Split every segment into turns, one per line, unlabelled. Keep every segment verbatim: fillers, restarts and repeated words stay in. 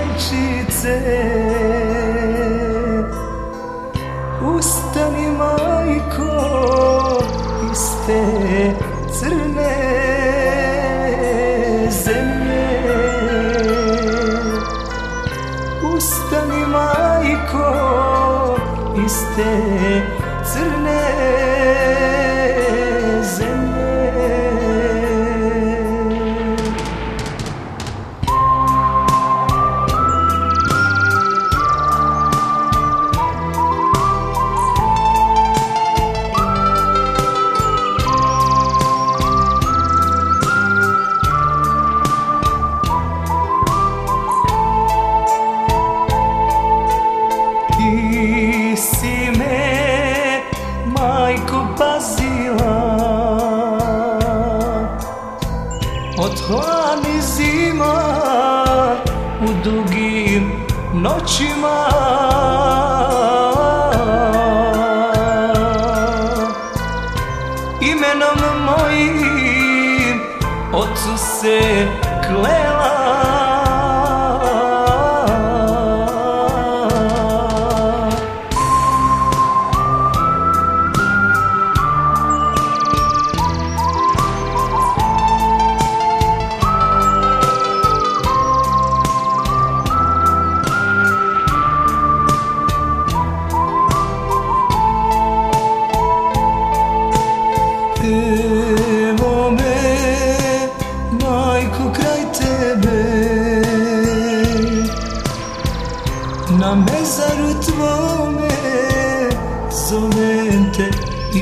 majčice, ustani majko iz te crne zemlje. Ustani majko iz te crne zemlje. Ti si me, majko, pazila od hladnih zima u dugim noćima. Imenom mojim ocu se klela, evo me, majko, kraj tebe, na mezaru tvome zovem te i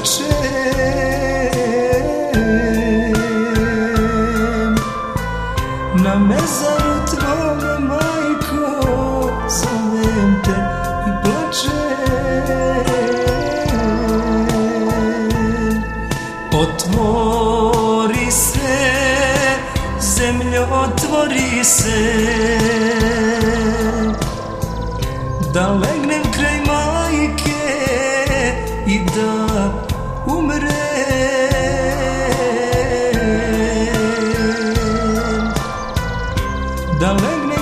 plačem. Na mezaru tvome, majko, zovem te i plačem. Otvori se, zemljo, otvori se, da legnem kraj majke i da umrem. Da legnem